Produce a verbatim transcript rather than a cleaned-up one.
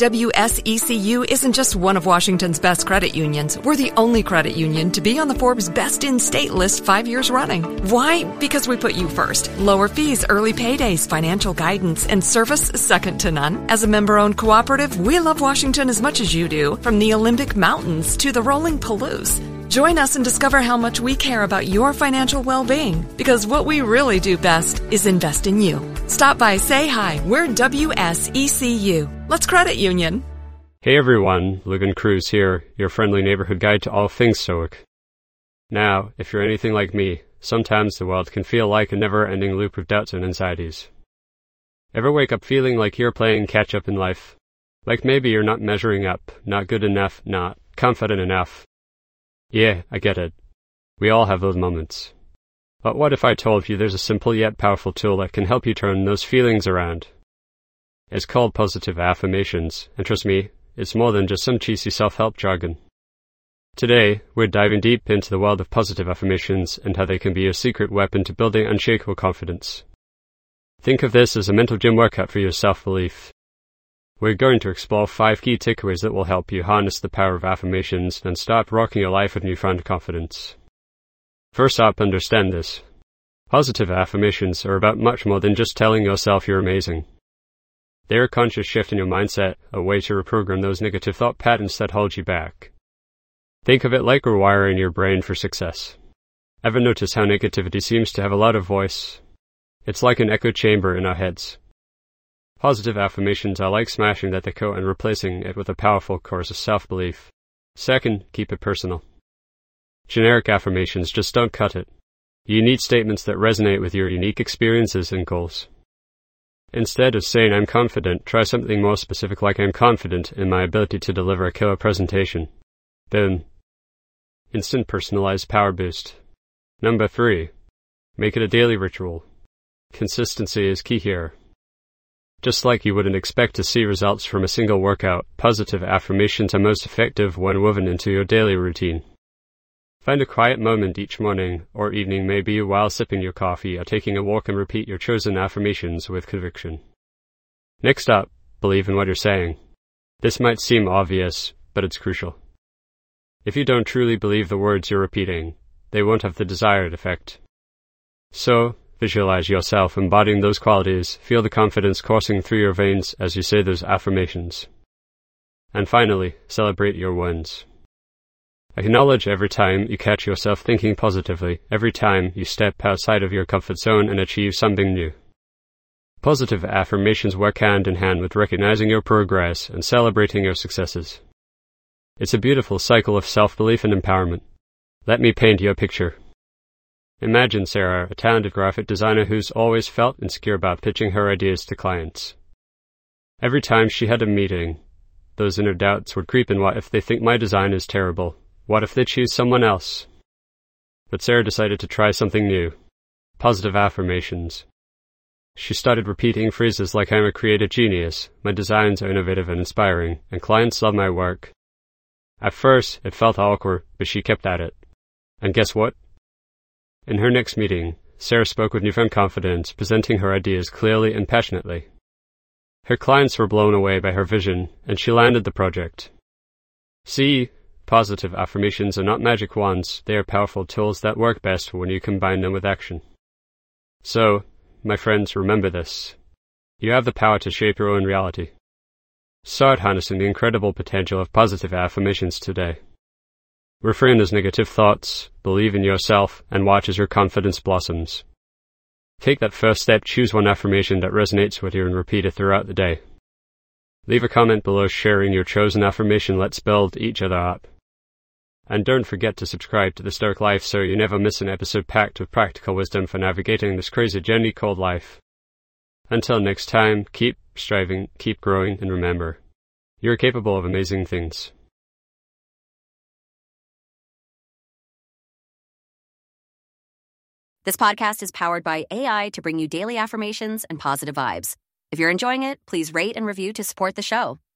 W S E C U isn't just one of Washington's best credit unions. We're the only credit union to be on the Forbes Best in State list five years running. Why? Because we put you first. Lower fees, early paydays, financial guidance, and service second to none. As a member-owned cooperative, we love Washington as much as you do, from the Olympic Mountains to the rolling Palouse. Join us and discover how much we care about your financial well-being, because what we really do best is invest in you. Stop by, say hi. We're W S E C U. Let's credit union. Hey everyone, Logan Cruz here, your friendly neighborhood guide to all things Stoic. Now, if you're anything like me, sometimes the world can feel like a never-ending loop of doubts and anxieties. Ever wake up feeling like you're playing catch-up in life? Like maybe you're not measuring up, not good enough, not confident enough. Yeah, I get it. We all have those moments. But what if I told you there's a simple yet powerful tool that can help you turn those feelings around? It's called positive affirmations, and trust me, it's more than just some cheesy self-help jargon. Today, we're diving deep into the world of positive affirmations and how they can be your secret weapon to building unshakable confidence. Think of this as a mental gym workout for your self-belief. We're going to explore five key takeaways that will help you harness the power of affirmations and start rocking your life with newfound confidence. First up, understand this. Positive affirmations are about much more than just telling yourself you're amazing. They're a conscious shift in your mindset, a way to reprogram those negative thought patterns that hold you back. Think of it like rewiring your brain for success. Ever notice how negativity seems to have a lot of voice? It's like an echo chamber in our heads. Positive affirmations are like smashing that echo and replacing it with a powerful course of self-belief. Second, keep it personal. Generic affirmations just don't cut it. You need statements that resonate with your unique experiences and goals. Instead of saying I'm confident, try something more specific like I'm confident in my ability to deliver a killer presentation. Boom. Instant personalized power boost. Number three. Make it a daily ritual. Consistency is key here. Just like you wouldn't expect to see results from a single workout, positive affirmations are most effective when woven into your daily routine. Find a quiet moment each morning or evening, maybe while sipping your coffee or taking a walk, and repeat your chosen affirmations with conviction. Next up, believe in what you're saying. This might seem obvious, but it's crucial. If you don't truly believe the words you're repeating, they won't have the desired effect. So, visualize yourself embodying those qualities, feel the confidence coursing through your veins as you say those affirmations. And finally, celebrate your wins. Acknowledge every time you catch yourself thinking positively, every time you step outside of your comfort zone and achieve something new. Positive affirmations work hand in hand with recognizing your progress and celebrating your successes. It's a beautiful cycle of self-belief and empowerment. Let me paint you a picture. Imagine Sarah, a talented graphic designer who's always felt insecure about pitching her ideas to clients. Every time she had a meeting, those inner doubts would creep in. What if they think my design is terrible? What if they choose someone else? But Sarah decided to try something new. Positive affirmations. She started repeating phrases like I'm a creative genius, my designs are innovative and inspiring, and clients love my work. At first, it felt awkward, but she kept at it. And guess what? In her next meeting, Sarah spoke with newfound confidence, presenting her ideas clearly and passionately. Her clients were blown away by her vision, and she landed the project. See, positive affirmations are not magic wands, they are powerful tools that work best when you combine them with action. So, my friends, remember this. You have the power to shape your own reality. Start harnessing the incredible potential of positive affirmations today. Refrain those negative thoughts, believe in yourself, and watch as your confidence blossoms. Take that first step, choose one affirmation that resonates with you and repeat it throughout the day. Leave a comment below sharing your chosen affirmation. Let's build each other up. And don't forget to subscribe to The Stoic Life so you never miss an episode packed with practical wisdom for navigating this crazy journey called life. Until next time, keep striving, keep growing, and remember, you're capable of amazing things. This podcast is powered by A I to bring you daily affirmations and positive vibes. If you're enjoying it, please rate and review to support the show.